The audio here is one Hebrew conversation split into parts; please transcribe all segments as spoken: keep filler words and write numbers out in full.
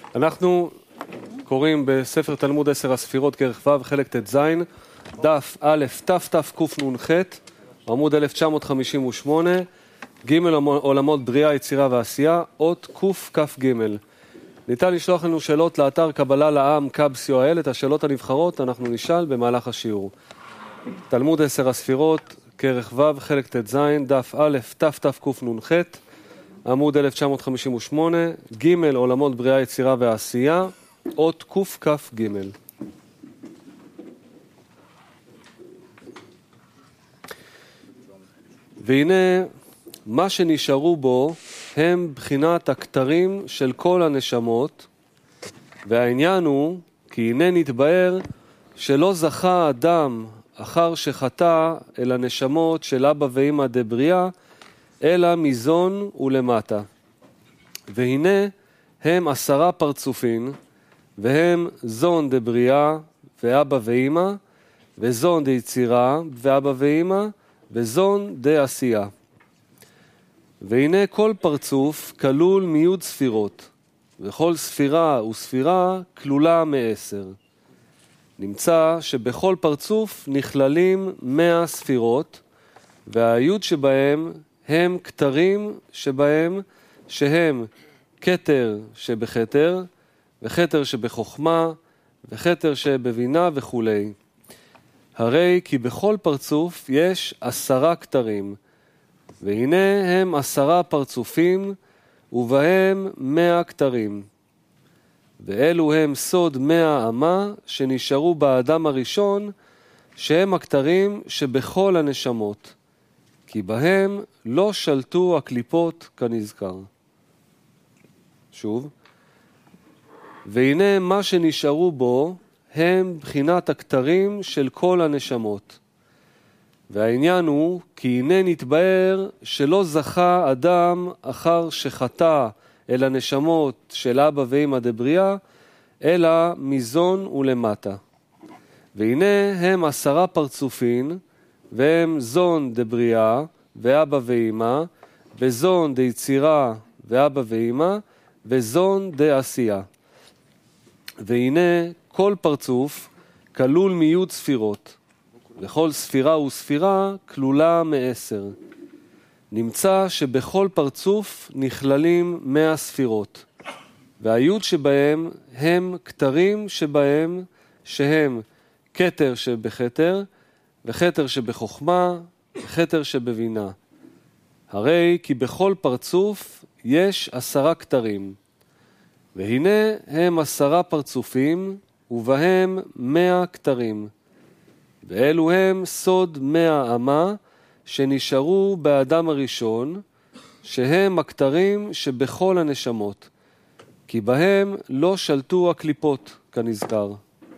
אנחנו קוראים בספר תלמוד עשר הספירות כרך ו' חלק ט"ז, דף א' תתקנ"ח, עמוד אלף תשע מאות חמישים ושמונה, ג' עולמות בריאה, יצירה ועשייה, אות קכ"ג. ניתן לשלוח לנו שאלות לאתר קבלה לעם קאב סי או אל, את השאלות הנבחרות אנחנו נשאל במהלך השיעור. תלמוד עשר הספירות כרך ו' חלק ט"ז, דף א' תתקנ"ח, עמוד אלף תשע מאות חמישים ושמונה, ג' עולמות בריאה, יצירה ועשייה, אות קכ"ג. והנה מה שנשארו בו הם בחינת הכתרים של כל הנשמות, והעניין הוא כי הנה נתבאר שלא זכה אדם אחר שחטא אל הנשמות של אבא ואמא דבריאה, אלא מזון ולמטה. והנה הם עשרה פרצופין, והם זון דבריאה ואבא ואמא, וזון דיצירה ואבא ואמא, וזון דעשייה. והנה כל פרצוף כלול מיוד ספירות, וכל ספירה וספירה כלולה מעשר. נמצא שבכל פרצוף נכללים מאה ספירות, והיוד שבהם הם כתרים שבהם, שהם כתר שבכתר, וכתר שבחוכמה, וכתר שבבינה וכו'. הרי כי בכל פרצוף יש עשרה כתרים, והנה הם עשרה פרצופים, ובהם מאה כתרים. ואלו הם סוד מאה אמה שנשארו באדם הראשון, שהם הכתרים שבכל הנשמות, כי בהם לא שלטו הקליפות כנזכר. שוב, והנה מה שנשארו בו הם בחינת הכתרים של כל הנשמות. והעניין הוא כי הנה נתבאר שלא זכה אדם אחר שחטא אל הנשמות של אבא ואמא דבריאה, אלא מזון ולמטה. והנה הם עשרה פרצופין, והם זון דבריאה ואבא ואמא, וזון דיצירה ואבא ואמא, וזון דעשייה. והנה כל פרצוף כלול מיוד ספירות, וכל ספירה וספירה כלולה מעשר. נמצא שבכל פרצוף נכללים מאה ספירות, והיוד שבהם הם כתרים שבהם, שהם כתר שבכתר, וכתר שבחוכמה, וכתר שבבינה. הרי כי בכל פרצוף יש עשרה כתרים, והנה הם עשרה פרצופים, ובהם מאה כתרים. ואלו הם סוד מאה אמה שנשארו באדם הראשון, שהם הכתרים שבכל הנשמות, כי בהם לא שלטו הקליפות כנזכר.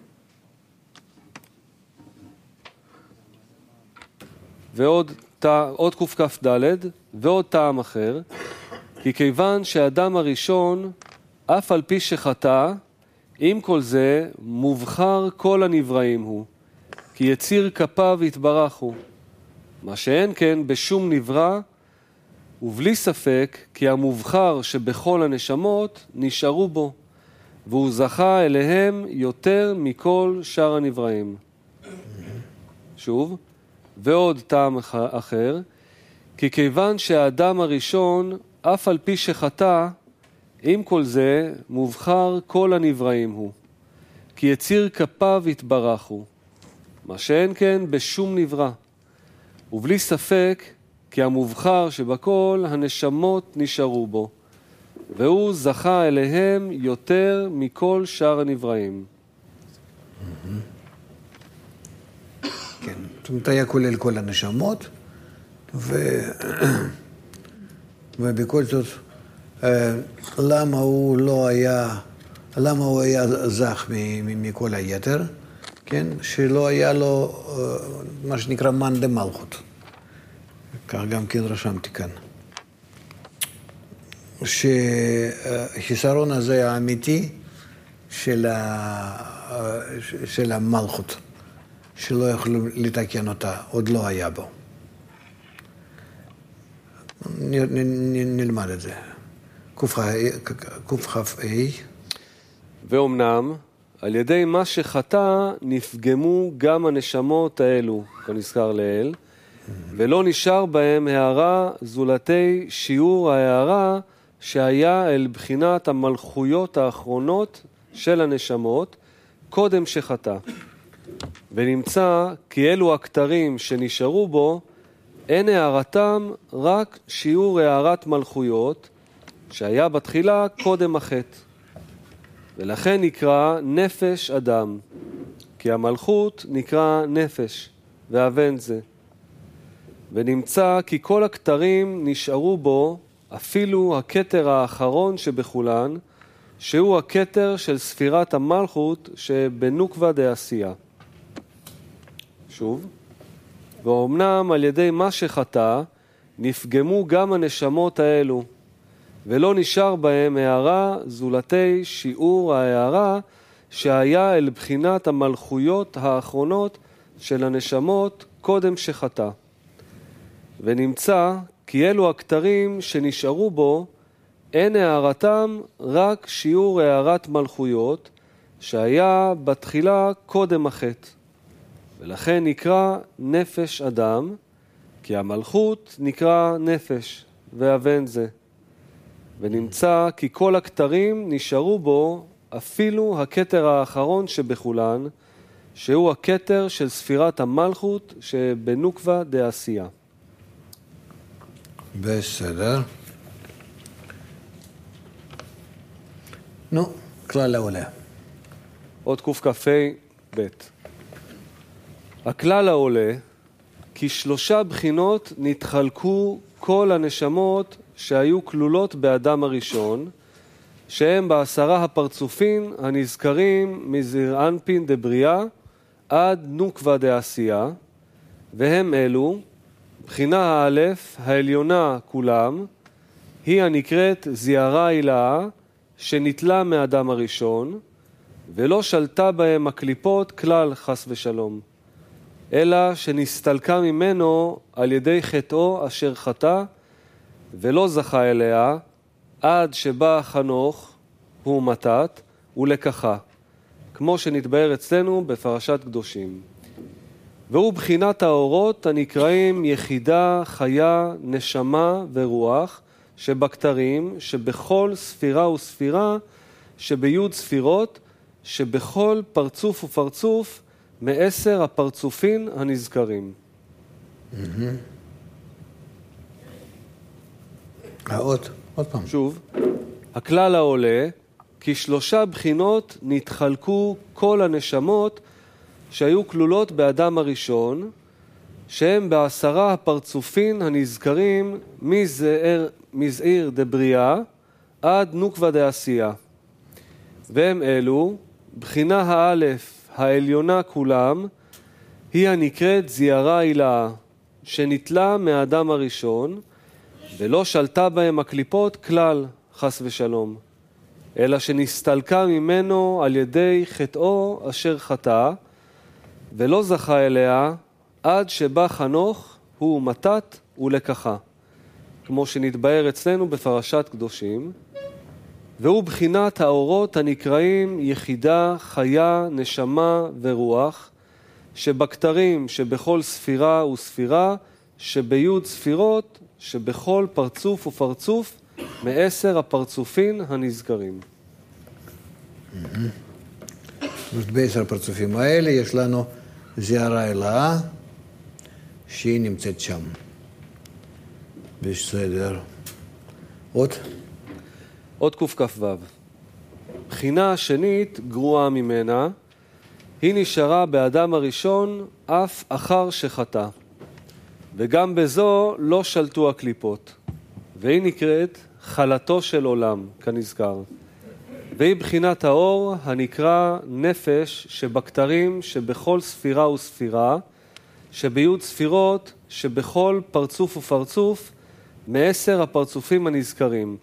ועוד, עוד קכ"ד, ועוד טעם אחר, כי כיוון שהאדם הראשון, אף על פי שחטא, עם כל זה מובחר כל הנבראים הוא, כי יציר כפיו יתברך הוא. מה שאין כן בשום נברא, ובלי ספק כי המובחר שבכל הנשמות נשארו בו, והוא זכה אליהם יותר מכל שאר הנבראים. שוב, ועוד טעם אחר, כי כיוון שהאדם הראשון, אף על פי שחטא, עם כל זה מובחר כל הנבראים הוא, כי יציר כפיו יתברך הוא. מה שאין כן בשום נברא, ובלי ספק כי המובחר שבכל הנשמות נשארו בו, והוא זכה אליהם יותר מכל שאר הנבראים. כן, זאת אומרת היה כולל כל הנשמות, ו... ובכל זאת, למה הוא לא היה, למה הוא היה זך מכל היתר? כן, שלא היה לו מה שנקרא מן דמלכות. כך גם כן רשמתי כאן. שהחיסרון הזה האמיתי של, ה... של המלכות, שלא יכלו לתקן אותה, עוד לא היה בו. נ... נ... נלמד את זה. קכ"ה ואומנם, על ידי מה שחטא נפגמו גם הנשמות האלו, כנזכר לאל, ולא נשאר בהם הערה זולתי שיעור ההערה שהיה אל בחינת המלכויות האחרונות של הנשמות קודם שחטא. ונמצא כי אלו הכתרים שנשארו בו, אין הערתם רק שיעור הערת מלכויות שהיה בתחילה קודם החטא. ולכן נקרא נפש אדם, כי המלכות נקרא נפש, ואבן זה. ונמצא כי כל הכתרים נשארו בו, אפילו הכתר האחרון שבכולן, שהוא הכתר של ספירת המלכות שבנוקבה דעשייה. שוב, ואומנם על ידי מה שחטא, נפגמו גם הנשמות האלו, ולא נשאר בהם הערה זולתי שיעור ההערה שהיה אל בחינת המלכויות האחרונות של הנשמות קודם שחטא. ונמצא כי אלו הכתרים שנשארו בו, אין הערתם רק שיעור הערת מלכויות שהיה בתחילה קודם החטא. ולכן נקרא נפש אדם, כי המלכות נקרא נפש, ואבן זה. ונמצא כי כל הכתרים נשארו בו, אפילו הכתר האחרון שבכולן, שהוא הכתר של ספירת המלכות שבנוקבה דעשייה. בסדר. נו, כלל העולה. עוד קכ"ה ב'. הכלל העולה, כי שלושה בחינות נתחלקו כל הנשמות שהיו כלולות באדם הראשון, שהם בעשרה הפרצופים הנזכרים מזעיר אנפין דבריאה עד נוקבה דעשייה, והם אלו, בחינה האלף, העליונה כולם, היא הנקראת זיערה הילאה, שנתלה מאדם הראשון, ולא שלטה בהם הקליפות כלל חס ושלום, אלא שנסתלקה ממנו על ידי חטאו אשר חטא, ולא זכה אליה, עד שבא חנוך, הוא מתת, ולקחה, כמו שנתבאר אצלנו בפרשת קדושים. והוא בחינת האורות הנקראים יחידה, חיה, נשמה ורוח, שבכתרים, שבכל ספירה וספירה, שביוד ספירות, שבכל פרצוף ופרצוף, מעשר הפרצופין הנזכרים. עוד, עוד פעם. שוב, הכלל העולה, כי שלושה בחינות נתחלקו כל הנשמות שהיו כלולות באדם הראשון, שהם בעשרה הפרצופין הנזכרים מזעיר, מזעיר דבריאה עד נוקבה דעשייה. והם אלו, בחינה האלף, העליונה כולם, היא הנקראת זיערה הילאה, שנתלה מהאדם הראשון, ולא שלטה בהם הקליפות כלל, חס ושלום, אלא שנסתלקה ממנו על ידי חטאו אשר חטא, ולא זכה אליה עד שבא חנוך, הוא מתת ולקחה, כמו שנתבאר אצלנו בפרשת קדושים. והוא בחינת האורות הנקראים יחידה, חיה, נשמה ורוח, שבכתרים, שבכל ספירה וספירה, שביוד ספירות, שבכל פרצוף ופרצוף, מעשר הפרצופין הנזכרים. בעשר הפרצופים האלה יש לנו זיערה הילאה, שהיא נמצאת שם. בסדר. עוד? עוד קכ"ו. בחינה השנית גרועה ממנה, היא נשארה באדם הראשון אף אחר שחטא, וגם בזו לא שלטו הקליפות, והיא נקראת חלתו של עולם, כנזכר. והיא בחינת האור הנקרא נפש שבכתרים, שבכל ספירה וספירה, שביוד ספירות, שבכל פרצוף ופרצוף, מעשר הפרצופים הנזכרים.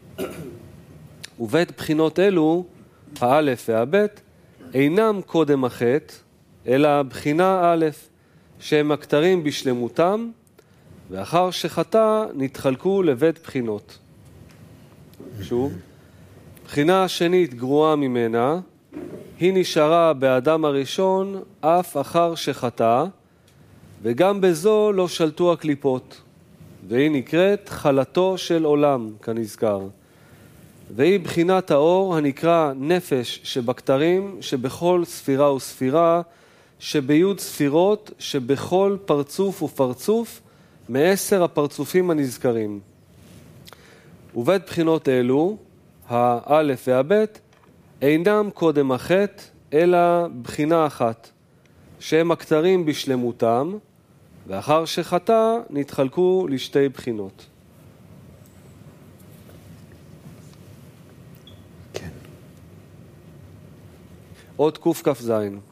ובית בחינות אלו, האלף והבית, אינם קודם החטא, אלא בחינה א', שהם הכתרים בשלמותם, ואחר שחטא נתחלקו לבית בחינות. שוב, הבחינה השנית גרועה ממנה, היא נשארה באדם הראשון אף אחר שחטא, וגם בזו לא שלטו הקליפות, והיא נקראת חלתו של עולם, כנזכר. והיא בחינת האור הנקרא נפש שבכתרים, שבכל ספירה וספירה, שביוד ספירות, שבכל פרצוף ופרצוף, מעשר הפרצופים הנזכרים. ובית בחינות אלו, האלף והבית, אינם קודם החטא, אלא בחינה אחת, שהם הכתרים בשלמותם, ואחר שחטא נתחלקו לשתי בחינות. כן. עוד קכ"ז.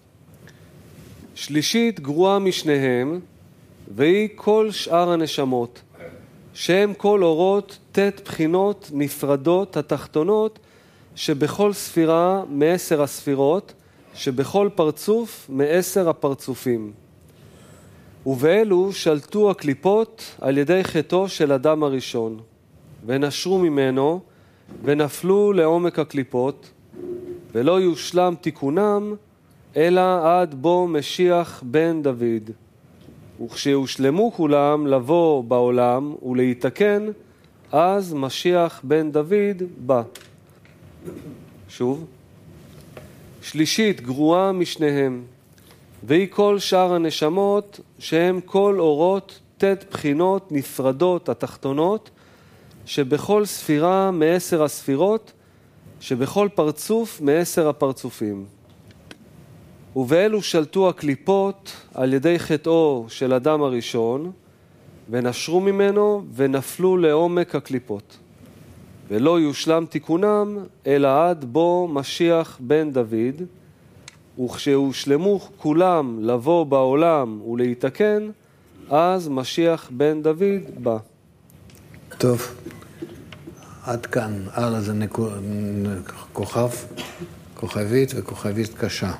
שלישית גרועה משניהם, והיא כל שאר הנשמות, שהם כל אורות תת בחינות נפרדות התחתונות, שבכל ספירה מעשר הספירות, שבכל פרצוף מעשר הפרצופים. ובאלו שלטו הקליפות על ידי חטאו של אדם הראשון, ונשרו ממנו, ונפלו לעומק הקליפות, ולא יושלם תיקונם, אלא עד בו משיח בן דוד. וכשיושלמו כולם לבוא בעולם ולהתקן, אז משיח בן דוד בא. שוב. שלישית גרועה משניהם, והיא כל שאר הנשמות, שהם כל אורות תת בחינות נפרדות התחתונות, שבכל ספירה מעשר הספירות, שבכל פרצוף מעשר הפרצופים. ובאלו שלטו הקליפות על ידי חטאו של אדם הראשון, ונשרו ממנו ונפלו לעומק הקליפות. ולא יושלם תיקונם, אלא עד בו משיח בן דוד, וכשהושלמו כולם לבוא בעולם ולהתקן, אז משיח בן דוד בא. טוב, עד כאן, הלאה זה נקו... כוכב, כוכבית וכוכבית קשה.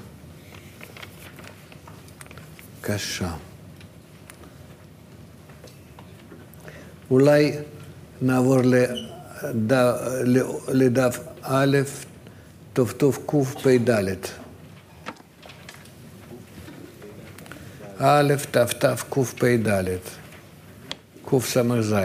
קשה. אולי נעבור לדף, לדף א', טוב טוב קפ"ד. א', ת' ת' קפ"ד. קס"ז.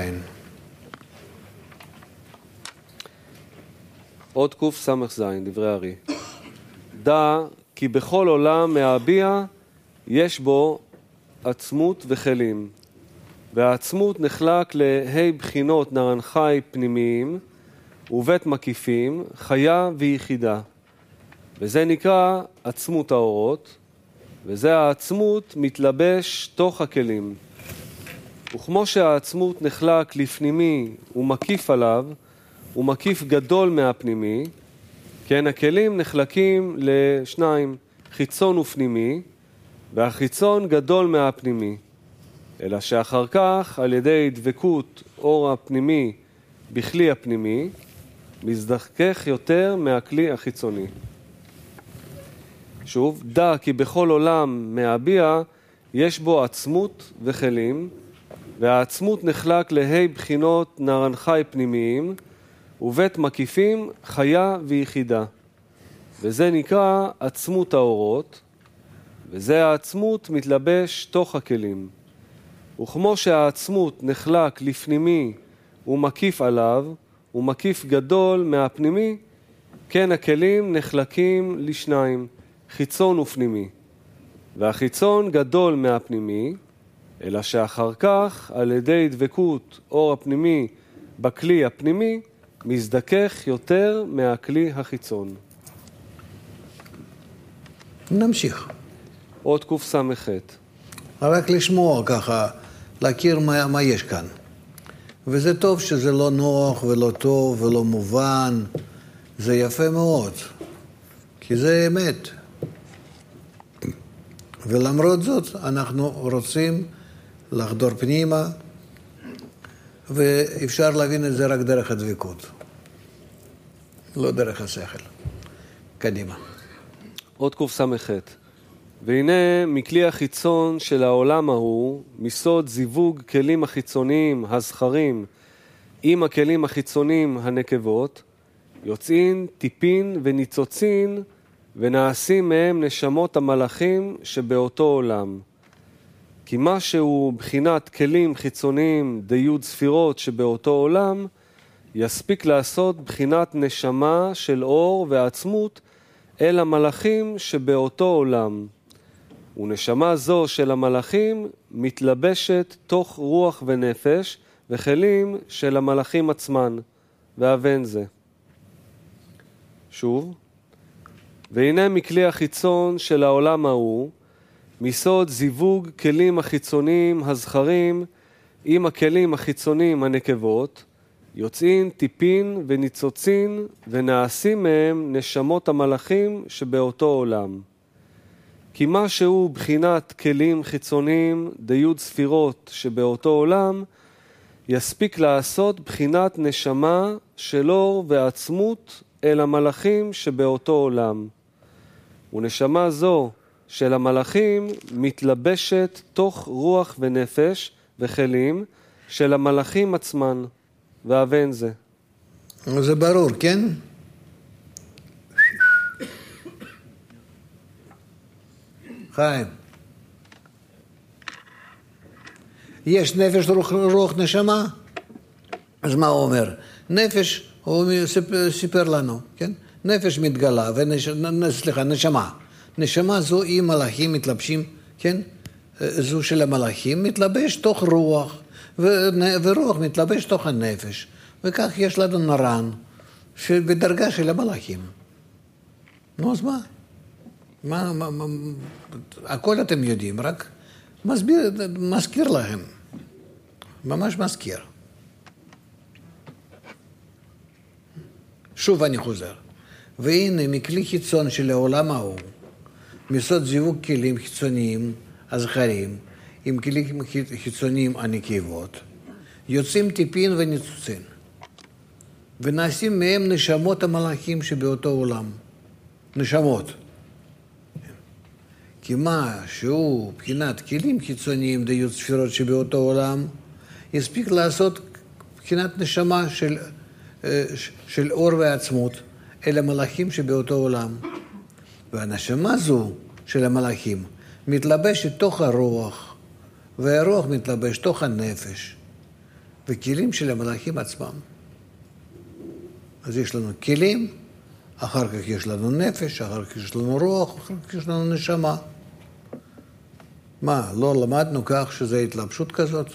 עוד קס"ז, דברי הארי. דע כי בכל עולם מהביע יש בו עצמות וכלים, והעצמות נחלק להי בחינות נרנחי פנימיים ובית מקיפים, חיה ויחידה, וזה נקרא עצמות האורות, וזה העצמות מתלבש תוך הכלים. וכמו שהעצמות נחלק לפנימי ומקיף עליו, ומקיף גדול מהפנימי, כן הכלים נחלקים לשניים, חיצון ופנימי, והחיצון גדול מהפנימי, אלא שאחר כך על ידי דבקות אור הפנימי בכלי הפנימי, מזדכך יותר מהכלי החיצוני. שוב, דע כי בכל עולם מהביע יש בו עצמות וכלים, והעצמות נחלק להי בחינות נרנחי פנימיים, ובית מקיפים חיה ויחידה. וזה נקרא עצמות האורות, וזה העצמות מתלבש תוך הכלים. וכמו שהעצמות נחלק לפנימי ומקיף עליו, ומקיף גדול מהפנימי, כן הכלים נחלקים לשניים, חיצון ופנימי. והחיצון גדול מהפנימי, אלא שאחר כך, על ידי דבקות אור הפנימי בכלי הפנימי, מזדכך יותר מהכלי החיצון. נמשיך. עוד קס"ח. רק לשמוע ככה, להכיר מה, מה יש כאן. וזה טוב שזה לא נוח ולא טוב ולא מובן. זה יפה מאוד, כי זה אמת. ולמרות זאת, אנחנו רוצים לחדור פנימה, ואפשר להבין את זה רק דרך הדבקות. לא דרך השכל. קדימה. עוד קס"ח. והנה מכלי החיצון של העולם ההוא, מסוד זיווג כלים החיצוניים הזכרים עם הכלים החיצוניים הנקבות, יוצאין טיפין וניצוצין, ונעשים מהם נשמות המלאכים שבאותו עולם. כי מה שהוא בחינת כלים חיצוניים דיוד ספירות שבאותו עולם, יספיק לעשות בחינת נשמה של אור ועצמות אל המלאכים שבאותו עולם. ונשמה זו של המלאכים מתלבשת תוך רוח ונפש וכלים של המלאכים עצמן, ואבן זה. שוב, והנה מכלי החיצון של העולם ההוא, מסוד זיווג כלים החיצוניים הזכרים עם הכלים החיצוניים הנקבות, יוצאין טיפין וניצוצין ונעשים מהם נשמות המלאכים שבאותו עולם. כי מה שהוא בחינת כלים חיצוניים דיוד ספירות שבאותו עולם, יספיק לעשות בחינת נשמה של אור ועצמות אל המלאכים שבאותו עולם. ונשמה זו של המלאכים מתלבשת תוך רוח ונפש וכלים של המלאכים עצמן, ואבן זה. זה ברור, כן? חיים. יש נפש רוח, רוח נשמה? אז מה הוא אומר? נפש, הוא סיפר לנו, כן? נפש מתגלה, ונש... סליחה, נשמה. נשמה זו היא מלאכים מתלבשים, כן? זו של המלאכים מתלבש תוך רוח, ו... ורוח מתלבש תוך הנפש. וכך יש לנו נרן, בדרגה של המלאכים. נו, אז מה? מה, מה, מה? הכל אתם יודעים, רק מסביר, מזכיר להם. ממש מזכיר. שוב אני חוזר. והנה מכלי חיצון של העולם ההוא, מסוד זיווג כלים חיצוניים הזכרים, עם כלים חיצוניים הנקבות, יוצאים טיפין וניצוצין, ונעשים מהם נשמות המלאכים שבאותו עולם. נשמות. כי מה שהוא בחינת כלים חיצוניים דיוד ספירות שבאותו עולם, יספיק לעשות בחינת נשמה של, של אור ועצמות אל המלאכים שבאותו עולם. והנשמה זו של המלאכים מתלבשת תוך הרוח, והרוח מתלבש תוך הנפש, וכלים של המלאכים עצמם. אז יש לנו כלים, אחר כך יש לנו נפש, אחר כך יש לנו רוח, אחר כך יש לנו נשמה. מה, לא למדנו כך שזה התלבשות כזאת?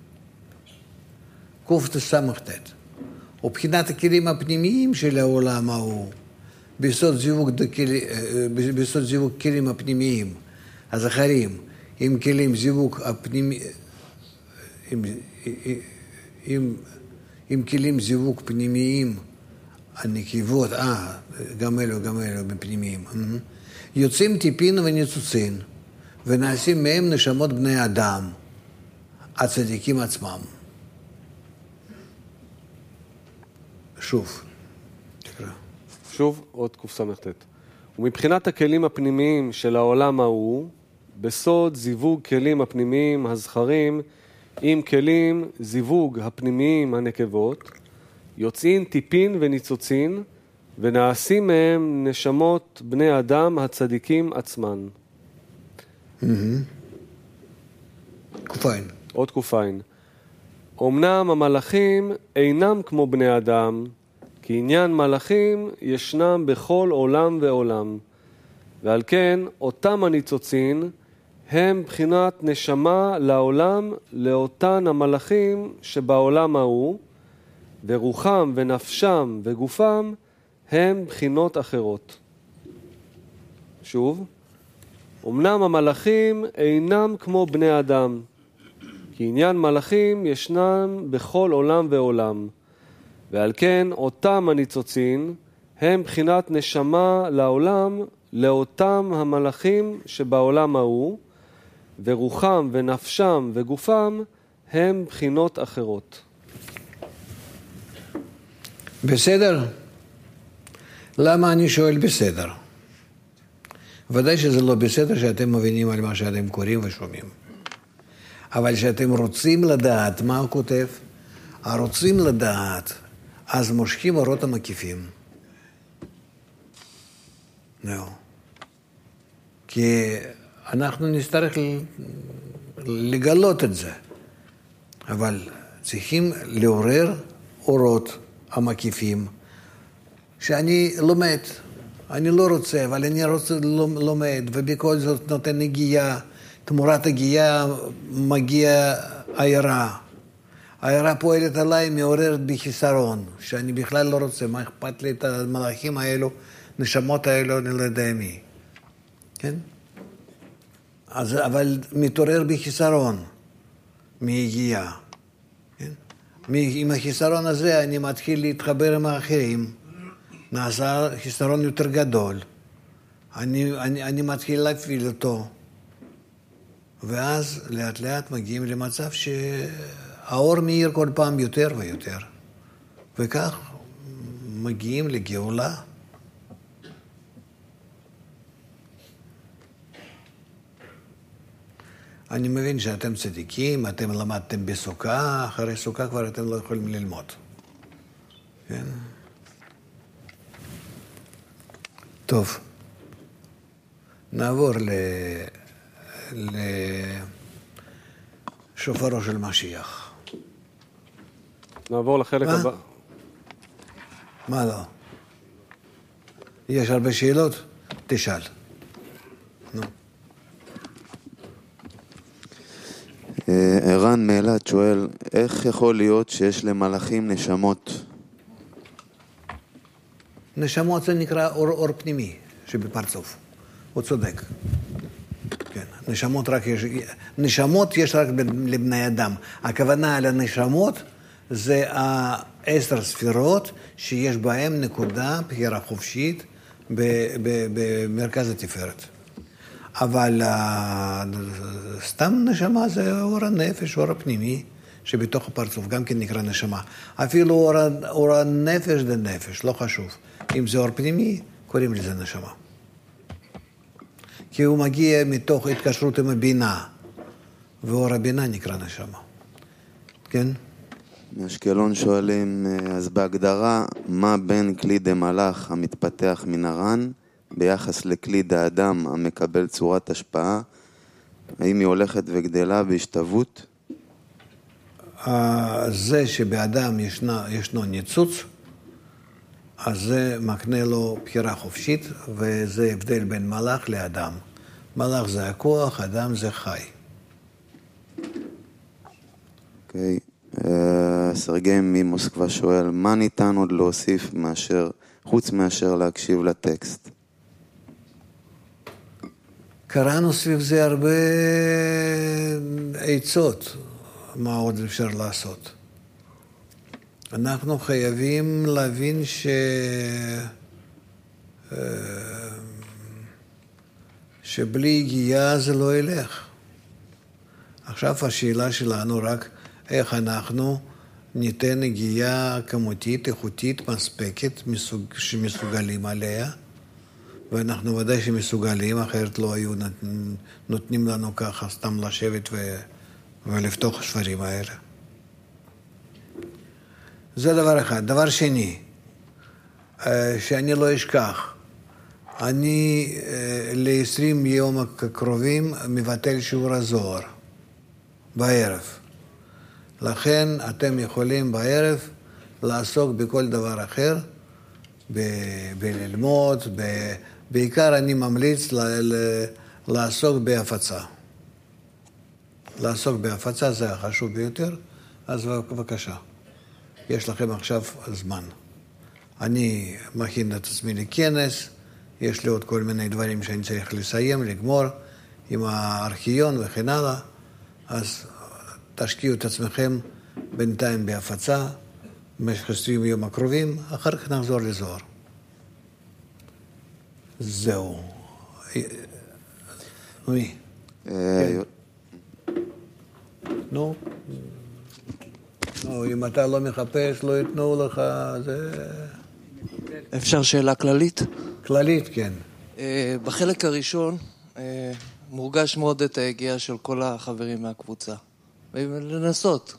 קופטסמכתת. ובחינת הכלים הפנימיים של העולם ההוא, בסוד זיווג, בסוד זיווג כלים הפנימיים, הזכרים, עם כלים זיווג הפנימי, עם, עם, עם כלים זיווג פנימיים, הנקבות, אה, גם אלו, גם אלו, בפנימיים. יוצאים טיפין וניצוצין, ונעשים מהם נשמות בני אדם, הצדיקים עצמם. שוב, תקרא. שוב, עוד קופסמכתת. ומבחינת הכלים הפנימיים של העולם ההוא, בסוד זיווג כלים הפנימיים הזכרים, עם כלים זיווג הפנימיים הנקבות, יוצאים טיפין וניצוצין, ונעשים מהם נשמות בני אדם הצדיקים עצמן. קופיים. עוד קופיים. אמנם המלאכים אינם כמו בני אדם, כי עניין מלאכים ישנם בכל עולם ועולם, ועל כן אותם הניצוצין הם בחינת נשמה לעולם לאותן המלאכים שבעולם ההוא, ורוחם ונפשם וגופם הם בחינות אחרות. שוב, אמנם המלאכים אינם כמו בני אדם, כי עניין מלאכים ישנם בכל עולם ועולם, ועל כן אותם הניצוצין הם בחינת נשמה לעולם לאותם המלאכים שבעולם ההוא, ורוחם ונפשם וגופם הם בחינות אחרות. בסדר? למה אני שואל בסדר? ודאי שזה לא בסדר שאתם מבינים על מה שאתם קוראים ושומעים. אבל שאתם רוצים לדעת מה הוא כותב, הרוצים לדעת, אז מושכים אורות המקיפים. זהו. כי אנחנו נצטרך לגלות את זה. אבל צריכים לעורר אורות המקיפים, שאני לומד, אני לא רוצה, אבל אני רוצה לומד, ובכל זאת נותן נגיעה, תמורת הגיעה מגיע העירה. העירה פועלת עליי, מעוררת בחיסרון, שאני בכלל לא רוצה, מה אכפת לי את המלאכים האלו, נשמות האלו, אני לא יודע מי. כן? אז, אבל מתעורר בחיסרון, מהגיעה. כן? עם החיסרון הזה אני מתחיל להתחבר עם האחרים, נעשה חיסרון יותר גדול, אני, אני, אני מתחיל להפעיל אותו, ואז לאט לאט מגיעים למצב שהאור מאיר כל פעם יותר ויותר, וכך מגיעים לגאולה. אני מבין שאתם צדיקים, אתם למדתם בסוכה, אחרי סוכה כבר אתם לא יכולים ללמוד. כן? טוב, נעבור ל... לשופרו של משיח. נעבור לחלק הבא. מה לא? יש הרבה שאלות? תשאל. נו. ערן מאילת שואל, איך יכול להיות שיש למלאכים נשמות? נשמות זה נקרא אור, אור פנימי שבפרצוף. הוא צודק. כן, נשמות רק יש, נשמות יש רק לבני אדם. הכוונה על הנשמות זה העשר ספירות שיש בהן נקודה בחירה חופשית במרכז התפארת. אבל סתם נשמה זה אור הנפש, אור הפנימי שבתוך הפרצוף, גם כן נקרא נשמה. אפילו אור, אור הנפש זה נפש, לא חשוב. אם זה אור פנימי, קוראים לזה נשמה. כי הוא מגיע מתוך התקשרות עם הבינה, ואור הבינה נקרא נשמה. כן? מאשקלון שואלים, אז בהגדרה, מה בין כלי דמלאך המתפתח מן הרן, ביחס לכלי דאדם המקבל צורת השפעה, האם היא הולכת וגדלה בהשתוות? זה שבאדם ישנו, ישנו ניצוץ, אז זה מקנה לו בחירה חופשית, וזה הבדל בין מלאך לאדם. מלאך זה הכוח, אדם זה חי. אוקיי. סרגי ממוסקבה שואל, מה ניתן עוד להוסיף מאשר, חוץ מאשר להקשיב לטקסט? קראנו סביב זה הרבה עצות, מה עוד אפשר לעשות. אנחנו חייבים להבין ש... שבלי הגיעה זה לא ילך. עכשיו השאלה שלנו רק איך אנחנו ניתן הגיעה כמותית, איכותית, מספקת, מסוג... שמסוגלים עליה, ואנחנו ודאי שמסוגלים, אחרת לא היו נותנים לנו ככה סתם לשבת ו... ולפתוח הספרים האלה. זה דבר אחד. דבר שני, שאני לא אשכח, אני ל-עשרים יום הקרובים מבטל שיעור הזוהר בערב. לכן אתם יכולים בערב לעסוק בכל דבר אחר, ב- בללמוד, ב- בעיקר אני ממליץ ל- ל- לעסוק בהפצה. לעסוק בהפצה זה החשוב ביותר, אז בבקשה. יש לכם עכשיו זמן. אני מכין את עצמי לכנס, יש לי עוד כל מיני דברים שאני צריך לסיים, לגמור, עם הארכיון וכן הלאה, אז תשקיעו את עצמכם בינתיים בהפצה, במשך עשרים יום הקרובים, אחר כך נחזור לזוהר. זהו. מי? נו? נו, אם אתה לא מחפש, לא יתנו לך, זה... אפשר שאלה כללית? כללית, כן. בחלק הראשון מורגש מאוד את ההגיעה של כל החברים מהקבוצה. ולנסות.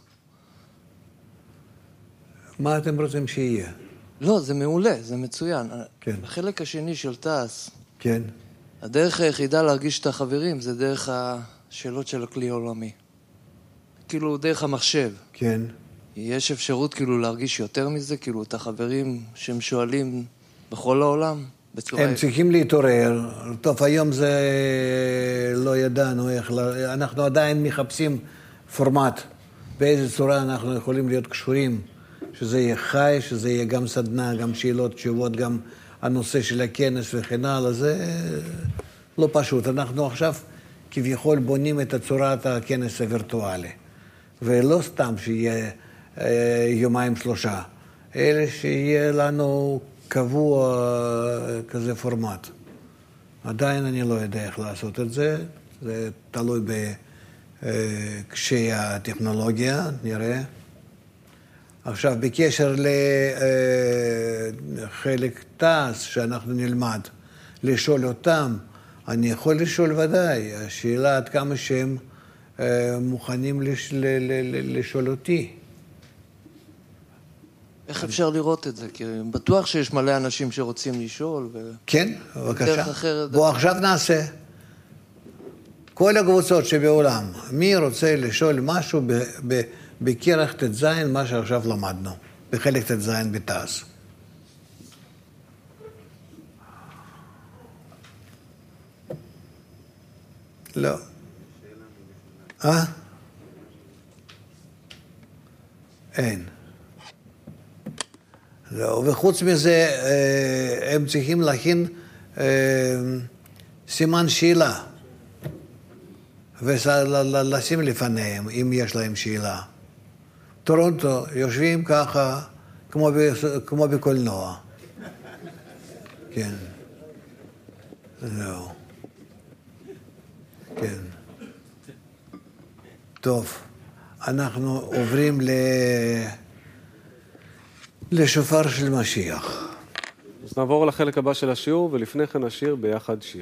מה אתם רוצים שיהיה? לא, זה מעולה, זה מצוין. כן. בחלק השני של טס, כן. הדרך היחידה להרגיש את החברים זה דרך השאלות של הכלי העולמי. כאילו דרך המחשב. כן. יש אפשרות כאילו להרגיש יותר מזה, כאילו את החברים שהם שואלים בכל העולם בצורה... הם צריכים להתעורר. טוב, היום זה לא ידענו איך... אנחנו עדיין מחפשים פורמט. באיזה צורה אנחנו יכולים להיות קשורים. שזה יהיה חי, שזה יהיה גם סדנה, גם שאלות, תשובות, גם הנושא של הכנס וכן הלאה. זה לא פשוט. אנחנו עכשיו כביכול בונים את צורת הכנס הווירטואלי. ולא סתם שיהיה יומיים שלושה, אלא שיהיה לנו קבוע כזה פורמט. עדיין אני לא יודע איך לעשות את זה, זה תלוי בקשיי הטכנולוגיה, נראה. עכשיו, בקשר לחלק טס שאנחנו נלמד, לשאול אותם, אני יכול לשאול ודאי, השאלה עד כמה שהם מוכנים לש... ל... ל... לשאול אותי. איך אפשר לראות את זה? כי בטוח שיש מלא אנשים שרוצים לשאול. ו... כן, בבקשה. אחרת... בוא עכשיו נעשה. כל הקבוצות שבעולם, מי רוצה לשאול משהו ב... ב... בכרך ת' מה שעכשיו למדנו, בחלק ת' בתעש. לא. אה? אין. לא, וחוץ מזה, הם צריכים להכין סימן שאלה, ולשים לפניהם, אם יש להם שאלה. טורונטו יושבים ככה, כמו, ב, כמו בקולנוע. כן. לא. כן. טוב, אנחנו עוברים ל... לשופר של משיח. אז נעבור לחלק הבא של השיעור, ולפני כן נשיר ביחד שיר.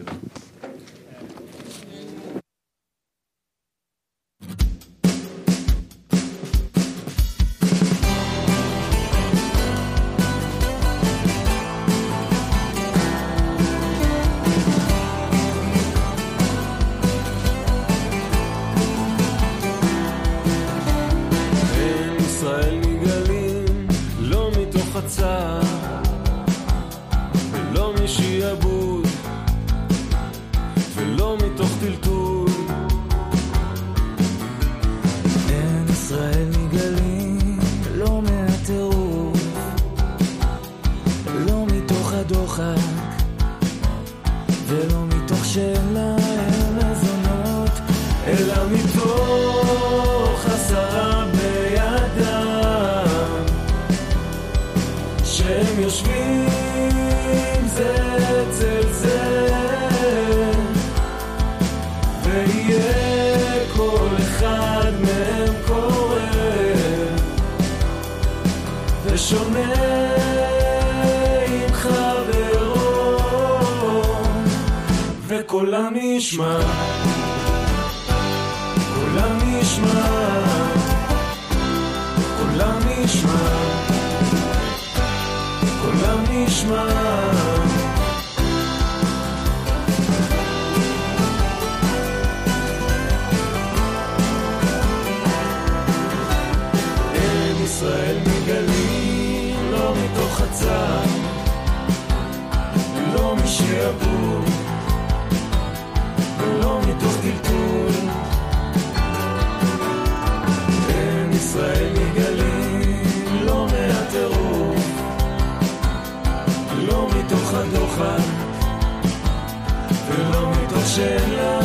קולם נשמע, קולם נשמע, קולם נשמע, קולם נשמע. אין ישראל מגלים, לא מתוך הצד, לא משעבוד, לא מתוך טלטול. אין ישראל מגלים, לא מהטירוף, לא מתוך הדוחק, ולא מתוך שאלה.